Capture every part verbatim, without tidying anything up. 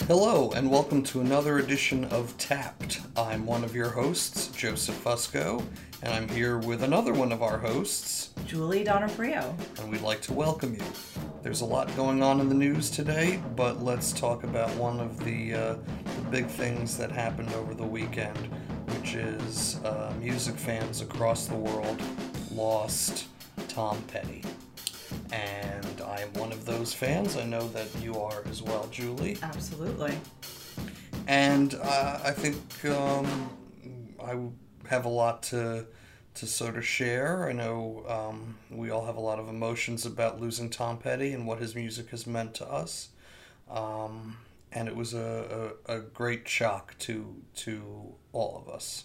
Hello, and welcome to another edition of Tapped. I'm one of your hosts, Joseph Fusco, and I'm here with another one of our hosts, Julie Donofrio. And we'd like to welcome you. There's a lot going on in the news today, but let's talk about one of the, uh, the big things that happened over the weekend, which is uh, music fans across the world lost Tom Petty. And I am one of those fans. I know that you are as well, Julie. Absolutely. And uh, I think um, I have a lot to to sort of share. I know um, we all have a lot of emotions about losing Tom Petty and what his music has meant to us. Um, and it was a, a, a great shock to to all of us.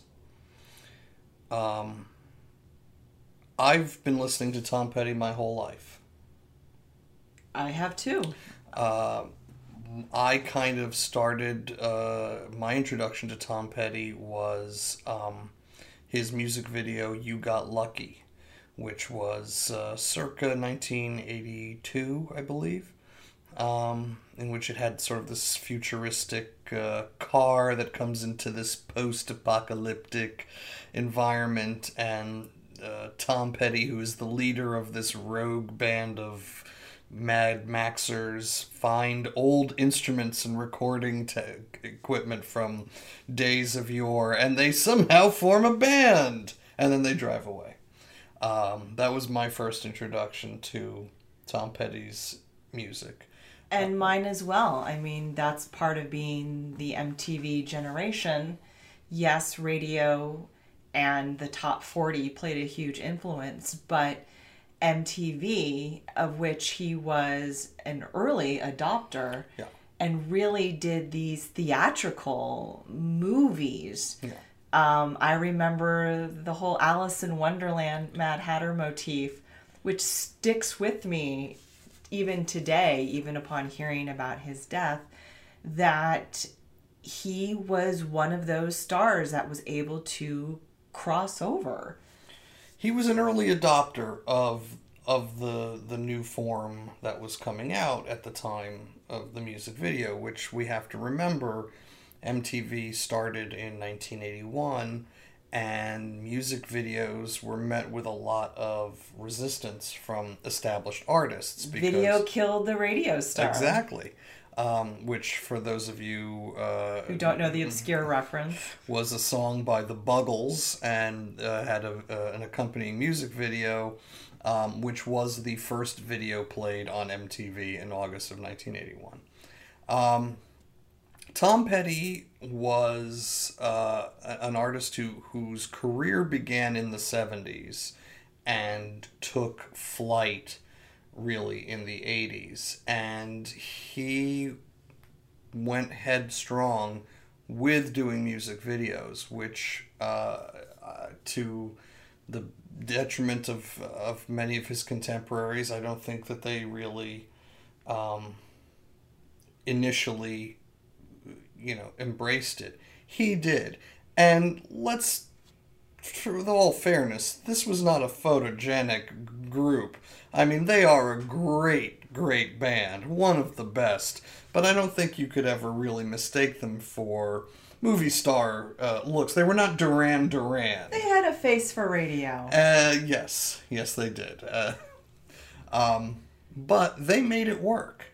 Um, I've been listening to Tom Petty my whole life. I have too. Uh, I kind of started, uh, my introduction to Tom Petty was um, his music video, You Got Lucky, which was uh, circa nineteen eighty-two, I believe, um, in which it had sort of this futuristic uh, car that comes into this post-apocalyptic environment, and uh, Tom Petty, who is the leader of this rogue band of Mad Maxers, find old instruments and recording te- equipment from days of yore, and they somehow form a band, and then they drive away. Um, that was my first introduction to Tom Petty's music. And mine as well. I mean, that's part of being the M T V generation. Yes, radio and the top forty played a huge influence, but M T V, of which he was an early adopter, Yeah. and really did these theatrical movies. Yeah. Um, I remember the whole Alice in Wonderland Mad Hatter motif, which sticks with me even today, even upon hearing about his death, that he was one of those stars that was able to cross over. He was an early adopter of of the the new form that was coming out at the time of the music video, which we have to remember, M T V started in nineteen eighty-one, and music videos were met with a lot of resistance from established artists. Because, Video killed the radio star. Exactly. Um, which, for those of you uh, who don't know the obscure reference, was a song by the Buggles, and uh, had a, uh, an accompanying music video, um, which was the first video played on M T V in August of nineteen eighty-one. Um, Tom Petty was uh, an artist who whose career began in the seventies and took flight really in the eighties, and he went headstrong with doing music videos, which uh, uh, to the detriment of of many of his contemporaries, I don't think that they really um, initially, you know, embraced it. He did, and let's, for all fairness, this was not a photogenic group. I mean, they are a great, great band, one of the best, but I don't think you could ever really mistake them for movie star uh, looks. They were not Duran Duran. they had a face for radio. Uh, yes, yes they did. Uh, um, but they made it work,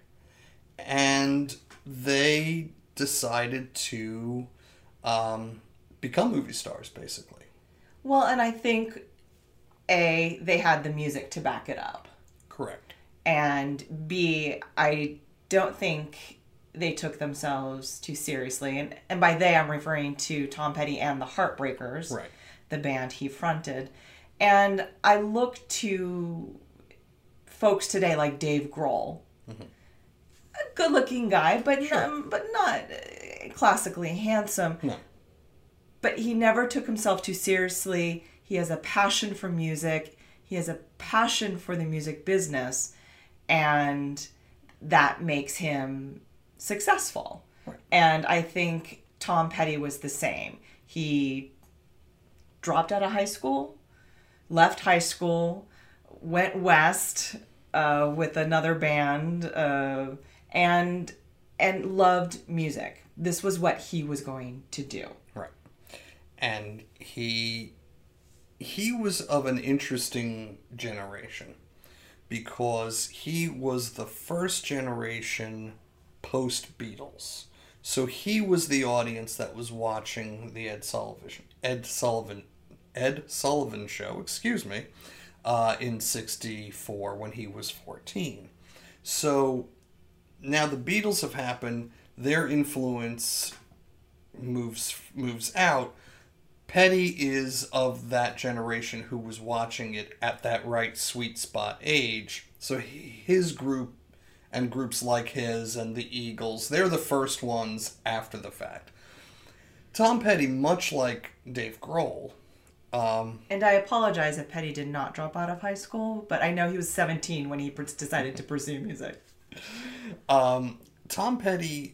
and they decided to um, become movie stars, basically. Well, and I think, A, they had the music to back it up. Correct. And B, I don't think they took themselves too seriously. And, and by they, I'm referring to Tom Petty and the Heartbreakers, Right. the band he fronted. And I look to folks today like Dave Grohl. Mm-hmm. A good-looking guy, but, Sure. not, but not classically handsome. No. But he never took himself too seriously. He has a passion for music. He has a passion for the music business. And that makes him successful. Right. And I think Tom Petty was the same. He dropped out of high school, left high school, went west uh, with another band, uh, and and loved music. This was what he was going to do. Right. And he he was of an interesting generation because he was the first generation post-Beatles. So he was the audience that was watching the Ed Sullivan Ed Sullivan Ed Sullivan show, excuse me, uh, in sixty-four when he was fourteen. So now the Beatles have happened, their influence moves moves out. Petty is of that generation who was watching it at that right sweet spot age. So his group and groups like his and the Eagles, they're the first ones after the fact. Tom Petty, much like Dave Grohl, um, and I apologize if Petty did not drop out of high school, but I know he was seventeen when he decided to pursue music. Um, Tom Petty,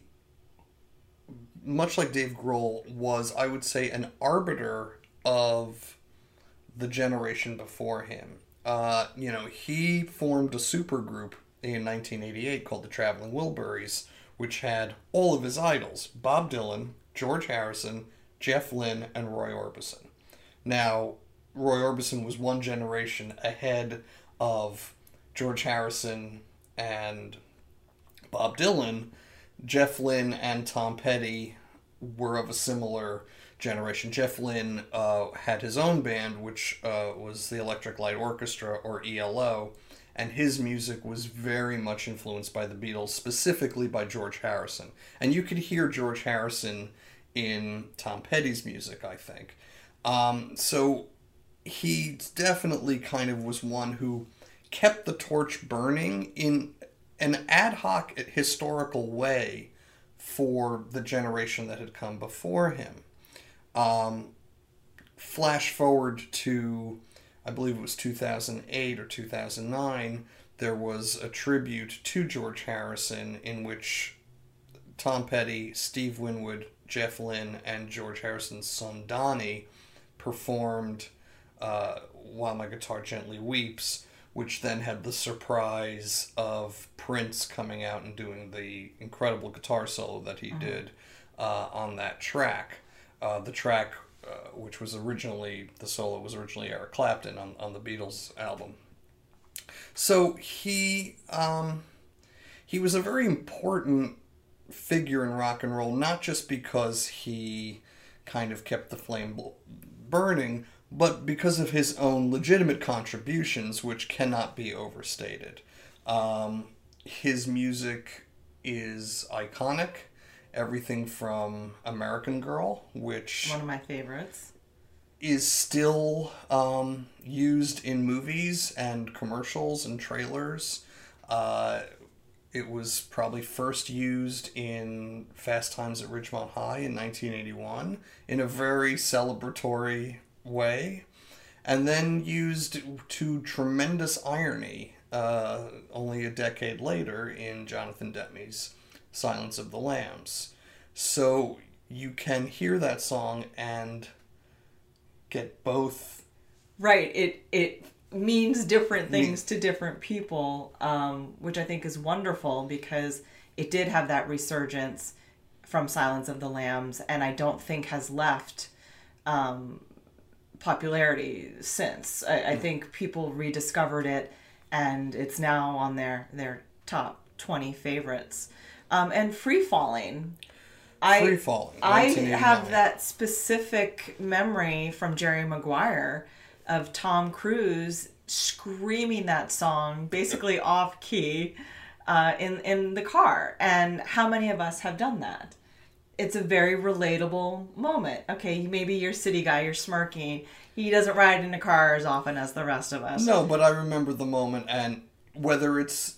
much like Dave Grohl, was, I would say, an arbiter of the generation before him. Uh, you know, he formed a supergroup in nineteen eighty-eight called the Traveling Wilburys, which had all of his idols: Bob Dylan, George Harrison, Jeff Lynne, and Roy Orbison. Now, Roy Orbison was one generation ahead of George Harrison and Bob Dylan. Jeff Lynne and Tom Petty were of a similar generation. Jeff Lynne uh, had his own band, which uh, was the Electric Light Orchestra, or E L O, and his music was very much influenced by the Beatles, specifically by George Harrison. And you could hear George Harrison in Tom Petty's music, I think. Um, so he definitely kind of was one who kept the torch burning in an ad hoc historical way for the generation that had come before him. Um, flash forward to, I believe it was two thousand eight or two thousand nine, there was a tribute to George Harrison in which Tom Petty, Steve Winwood, Jeff Lynne, and George Harrison's son Donnie performed uh, While My Guitar Gently Weeps, which then had the surprise of Prince coming out and doing the incredible guitar solo that he mm-hmm. did uh, on that track. Uh, the track, uh, which was originally, the solo was originally Eric Clapton on, on the Beatles album. So he, um, he was a very important figure in rock and roll, not just because he kind of kept the flame burning, but because of his own legitimate contributions, which cannot be overstated. Um, his music is iconic. Everything from American Girl, which... one of my favorites. ...is still um, used in movies and commercials and trailers. Uh, it was probably first used in Fast Times at Ridgemont High in nineteen eighty-one in a very celebratory way, and then used to tremendous irony uh, only a decade later in Jonathan Demi's Silence of the Lambs. So you can hear that song and get both. Right. It it means different things to different people, um, which I think is wonderful because it did have that resurgence from Silence of the Lambs, and I don't think has left um, popularity since. I, I think people rediscovered it, and it's now on their, their top twenty favorites. Um, and Free Falling. Free Falling. I have that specific memory from Jerry Maguire of Tom Cruise screaming that song, basically off key, uh, in in the car. And how many of us have done that? It's a very relatable moment. Okay, maybe you're a city guy, you're smirking. He doesn't ride in a car as often as the rest of us. No, but I remember the moment, and whether it's...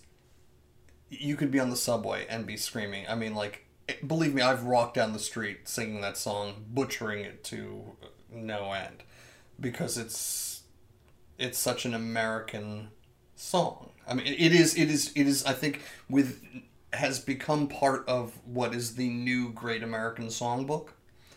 You could be on the subway and be screaming. I mean, like, believe me, I've walked down the street singing that song, butchering it to no end. Because it's it's such an American song. I mean, it is, it is, it is, I think, with... has become part of what is the new Great American Songbook.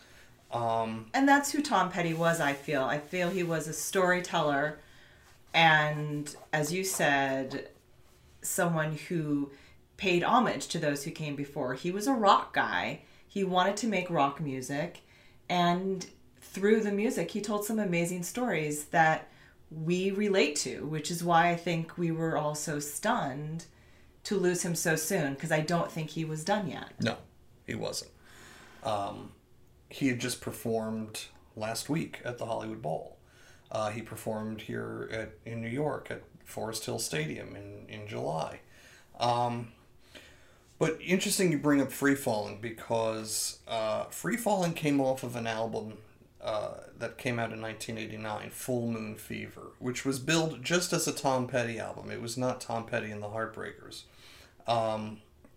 Um, and that's who Tom Petty was, I feel. I feel he was a storyteller and, as you said, someone who paid homage to those who came before. He was a rock guy. He wanted to make rock music, and through the music, he told some amazing stories that we relate to, which is why I think we were all so stunned to lose him so soon, because I don't think he was done yet. No, he wasn't. Um, he had just performed last week at the Hollywood Bowl. Uh, he performed here at in New York at Forest Hill Stadium in, in July. Um, but interesting you bring up Free Falling, because uh, Free Falling came off of an album uh, that came out in nineteen eighty-nine, Full Moon Fever, which was billed just as a Tom Petty album. It was not Tom Petty and the Heartbreakers. Um,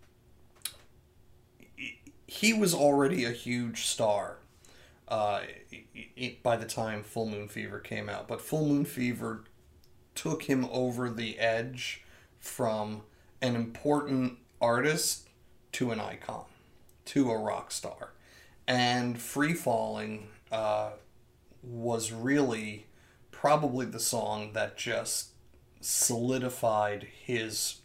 he was already a huge star uh, by the time Full Moon Fever came out, but Full Moon Fever took him over the edge from an important artist to an icon, to a rock star. And Free Falling uh, was really probably the song that just solidified his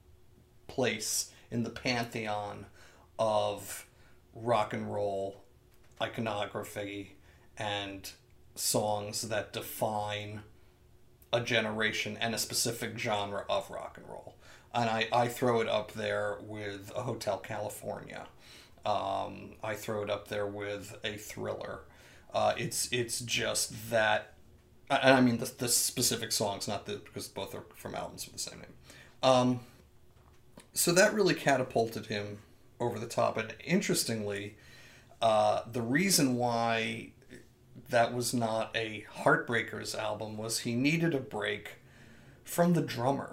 place in the pantheon of rock and roll iconography and songs that define a generation and a specific genre of rock and roll. And I, I throw it up there with a Hotel California. Um, I throw it up there with a Thriller. Uh, it's it's just that, and I mean the, the specific songs, not the, because both are from albums with the same name. Um, so that really catapulted him over the top. And interestingly, uh, the reason why that was not a Heartbreakers album was he needed a break from the drummer,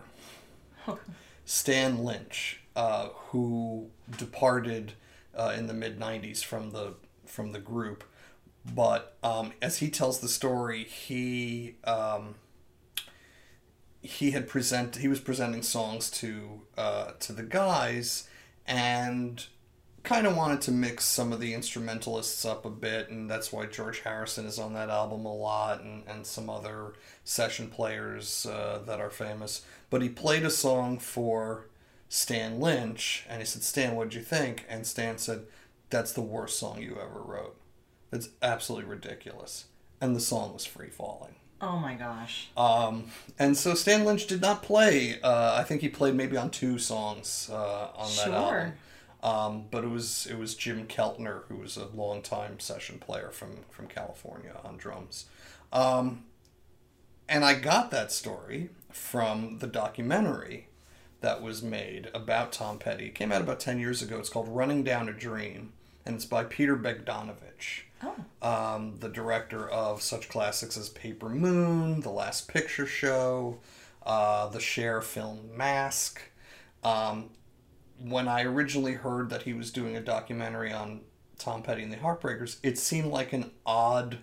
Stan Lynch, uh, who departed uh, in the mid nineties from the from the group. But um, as he tells the story, he um, he had present he was presenting songs to uh, to the guys, and kind of wanted to mix some of the instrumentalists up a bit, and that's why George Harrison is on that album a lot, and, and some other session players uh, that are famous. But he played a song for Stan Lynch, and he said, "Stan, what'd you think?" And Stan said, "That's the worst song you ever wrote. It's absolutely ridiculous." And the song was Free Falling. Oh my gosh. Um, and so Stan Lynch did not play, uh, I think he played maybe on two songs uh, on that Sure. album. Um, but it was it was Jim Keltner, who was a longtime session player from, from California on drums. Um, and I got that story from the documentary that was made about Tom Petty. It came out about ten years ago. It's called Running Down a Dream, and it's by Peter Bogdanovich, Oh. um, the director of such classics as Paper Moon, The Last Picture Show, uh, the Cher film Mask. Um, when I originally heard that he was doing a documentary on Tom Petty and the Heartbreakers, it seemed like an odd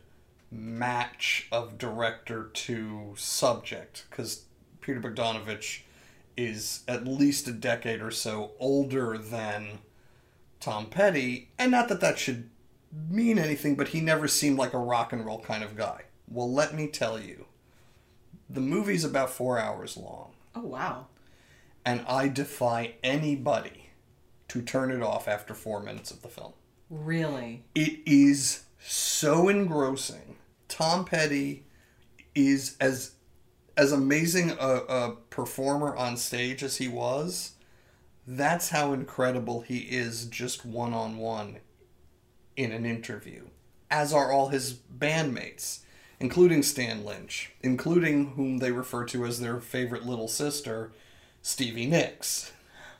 match of director to subject, because Peter Bogdanovich is at least a decade or so older than Tom Petty, and not that that should mean anything, but he never seemed like a rock and roll kind of guy. Well, let me tell you, the movie's about four hours long. Oh, wow. And I defy anybody to turn it off after four minutes of the film. Really? It is so engrossing. Tom Petty is as as amazing a, a performer on stage as he was. That's how incredible he is just one-on-one in an interview. As are all his bandmates, including Stan Lynch, including whom they refer to as their favorite little sister, Stevie Nicks.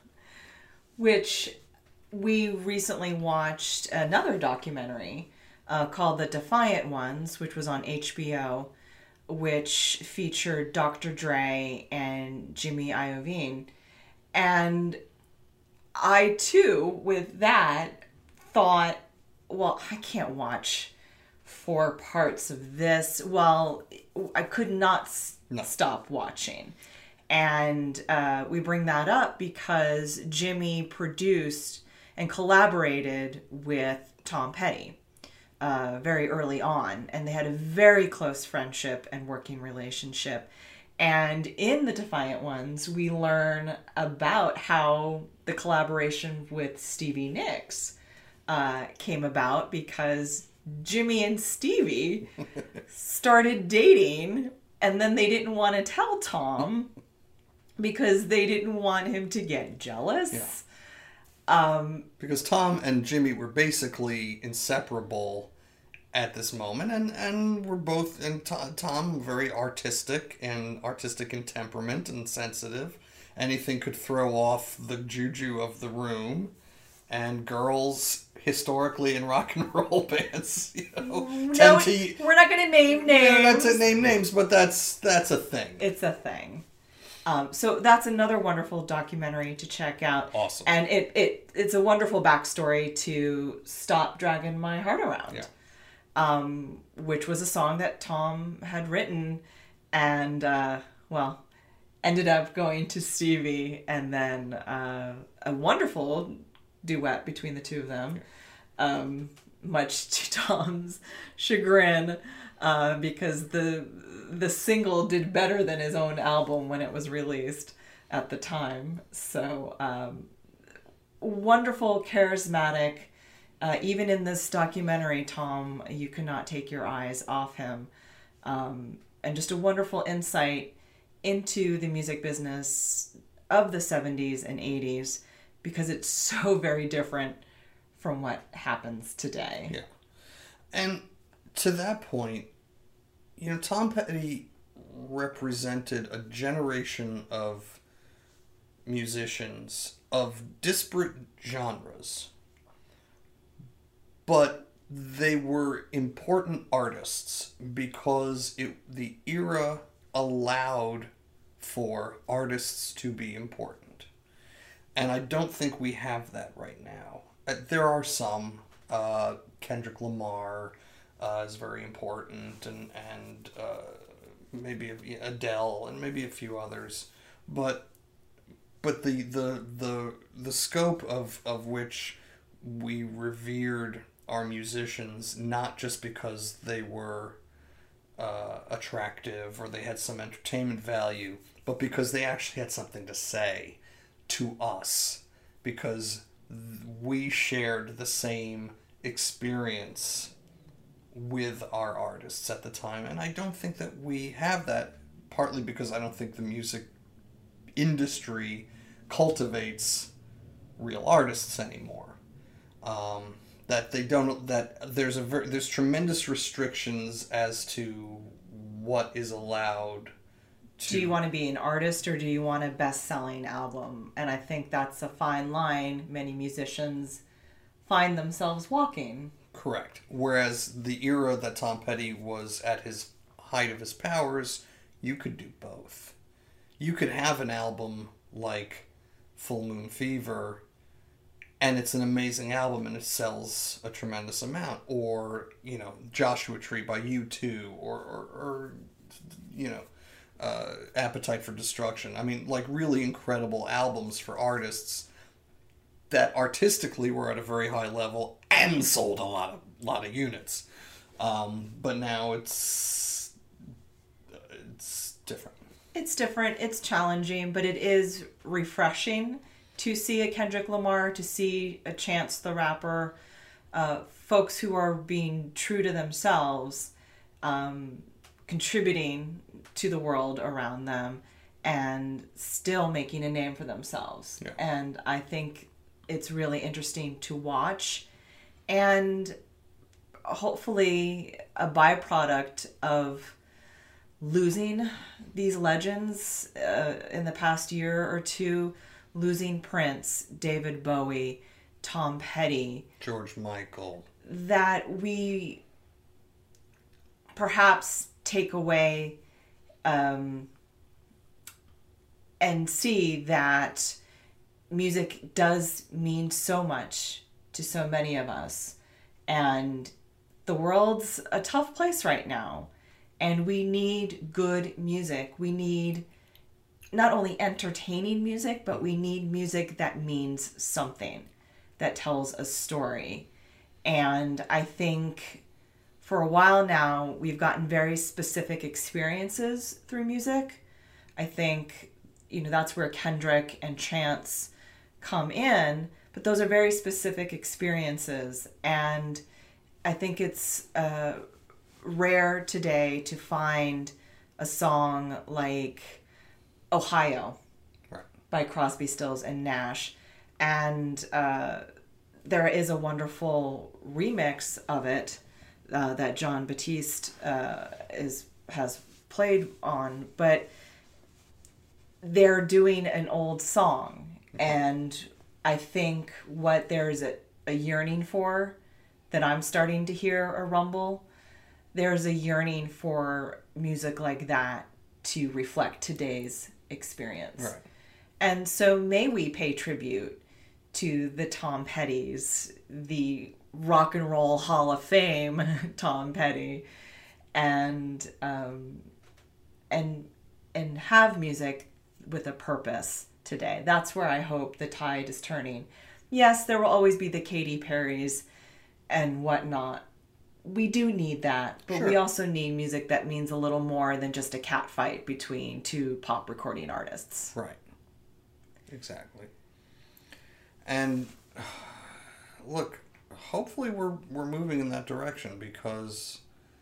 Which we recently watched another documentary uh, called The Defiant Ones, which was on H B O, which featured Doctor Dre and Jimmy Iovine. And I, too, with that, thought, well, I can't watch four parts of this. Well, I could not s- No. stop watching. And uh, we bring that up because Jimmy produced and collaborated with Tom Petty uh, very early on. And they had a very close friendship and working relationship. And in the Defiant Ones, we learn about how the collaboration with Stevie Nicks uh, came about because Jimmy and Stevie started dating, and then they didn't want to tell Tom because they didn't want him to get jealous. Yeah. Um, because Tom and Jimmy were basically inseparable at this moment, and, and we're both, and Tom, Tom very artistic and artistic in temperament and sensitive. Anything could throw off the juju of the room, and girls historically in rock and roll bands, you know, no, tend to, we're not going to name names. Yeah, not to name names, but that's that's a thing. It's a thing. Um, so that's another wonderful documentary to check out. Awesome. And it, it it's a wonderful backstory to Stop Dragging My Heart Around. Yeah. Um, which was a song that Tom had written and, uh, well, ended up going to Stevie, and then uh, a wonderful duet between the two of them, um, much to Tom's chagrin, uh, because the the single did better than his own album when it was released at the time. So um, wonderful, charismatic. Uh, even in this documentary, Tom, you cannot take your eyes off him. Um, and just a wonderful insight into the music business of the seventies and eighties, because it's so very different from what happens today. Yeah. And to that point, you know, Tom Petty represented a generation of musicians of disparate genres, but they were important artists because it, the era allowed for artists to be important. And I don't think we have that right now. Uh, there are some. Uh, Kendrick Lamar uh, is very important, and, and uh, maybe Adele, and maybe a few others. But but the the the, the scope of, of which we revered our musicians, not just because they were uh, attractive or they had some entertainment value, but because they actually had something to say to us, because we shared the same experience with our artists at the time. And I don't think that we have that, partly because I don't think the music industry cultivates real artists anymore. Um, that they don't, that there's a ver- there's tremendous restrictions as to what is allowed to... Do you want to be an artist, or do you want a best-selling album? And I think that's a fine line many musicians find themselves walking. Correct. Whereas the era that Tom Petty was at his height of his powers, you could do both. You could have an album like Full Moon Fever, and it's an amazing album and it sells a tremendous amount. Or, you know, Joshua Tree by U two, or, or, or you know, uh, Appetite for Destruction. I mean, like, really incredible albums for artists that artistically were at a very high level and sold a lot of lot of units. Um, but now it's it's different. It's different, it's challenging, but it is refreshing to see a Kendrick Lamar, to see a Chance the Rapper, uh, folks who are being true to themselves, um, contributing to the world around them, and still making a name for themselves. Yeah. And I think it's really interesting to watch, and hopefully a byproduct of losing these legends uh, in the past year or two, losing Prince, David Bowie, Tom Petty, George Michael, that we perhaps take away um, and see that music does mean so much to so many of us. And the world's a tough place right now. And we need good music. We need not only entertaining music, but we need music that means something, that tells a story. And I think for a while now, we've gotten very specific experiences through music. I think, you know, that's where Kendrick and Chance come in, but those are very specific experiences. And I think it's uh, rare today to find a song like Ohio right. by Crosby, Stills, and Nash. And uh, there is a wonderful remix of it uh, that John Batiste uh, is has played on, but they're doing an old song. And I think what there's a, a yearning for that I'm starting to hear a rumble, there's a yearning for music like that to reflect today's experience. Right. And so may we pay tribute to the Tom Pettys, the Rock and Roll Hall of Fame Tom Petty, and um, and and have music with a purpose today. That's where I hope the tide is turning. Yes, there will always be the Katy Perrys and whatnot. We do need that, but Sure. we also need music that means a little more than just a cat fight between two pop recording artists. Right. Exactly. And look, hopefully we're we're moving in that direction, because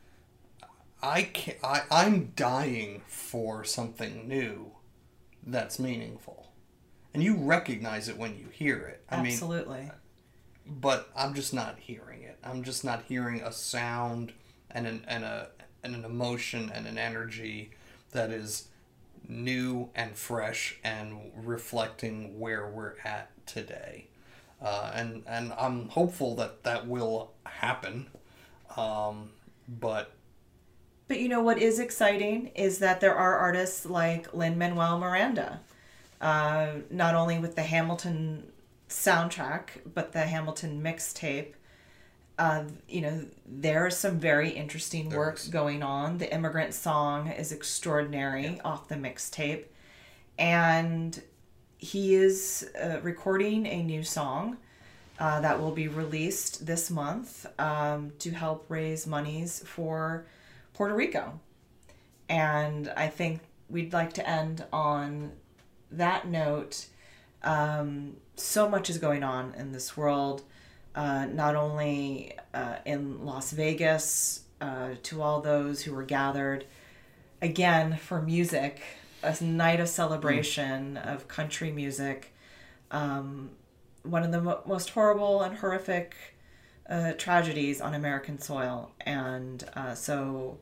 I can I I'm dying for something new that's meaningful, and you recognize it when you hear it. I Absolutely. mean, but I'm just not hearing it. I'm just not hearing a sound and an and a and an emotion and an energy that is new and fresh and reflecting where we're at today. Uh, and and I'm hopeful that that will happen. Um, but But you know what is exciting is that there are artists like Lin-Manuel Miranda, uh, not only with the Hamilton soundtrack, but the Hamilton mixtape. Uh, you know, there's some very interesting There work is. going on. The Immigrant Song is extraordinary yeah. off the mixtape. And he is uh, recording a new song uh, that will be released this month um, to help raise monies for Puerto Rico. And I think we'd like to end on that note. Um, so much is going on in this world, uh, not only uh, in Las Vegas, uh, to all those who were gathered again for music, a night of celebration mm. of country music. Um, one of the mo- most horrible and horrific uh, tragedies on American soil. And uh, so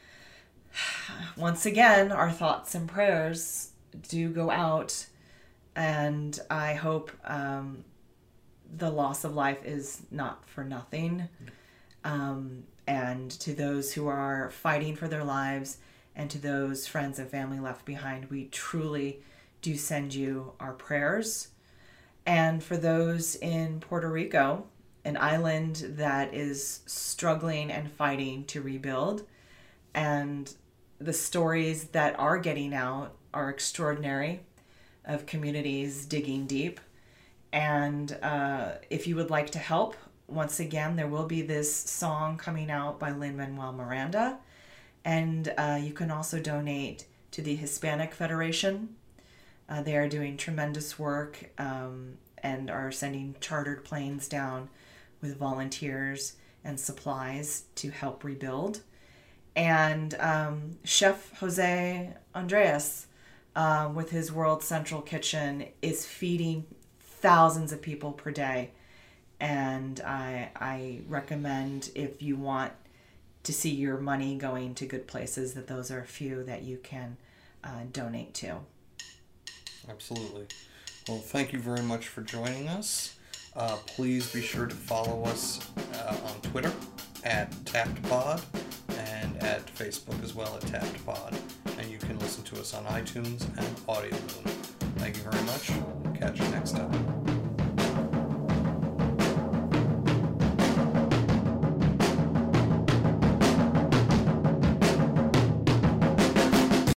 once again, our thoughts and prayers do go out, and I hope um, the loss of life is not for nothing. Um, and to those who are fighting for their lives, and to those friends and family left behind, we truly do send you our prayers. And for those in Puerto Rico, an island that is struggling and fighting to rebuild, and the stories that are getting out are extraordinary, of communities digging deep. And uh, if you would like to help, once again, there will be this song coming out by Lin-Manuel Miranda. And uh, you can also donate to the Hispanic Federation. Uh, they are doing tremendous work um, and are sending chartered planes down with volunteers and supplies to help rebuild. And um, Chef Jose Andres, uh, with his World Central Kitchen, is feeding thousands of people per day. And I, I recommend, if you want to see your money going to good places, that those are a few that you can uh, donate to. Absolutely. Well, thank you very much for joining us. Uh, please be sure to follow us uh, on Twitter at TappedPod and at Facebook as well at TappedPod. And you can listen to us on iTunes and Audio Boom. Thank you very much. Catch you next time.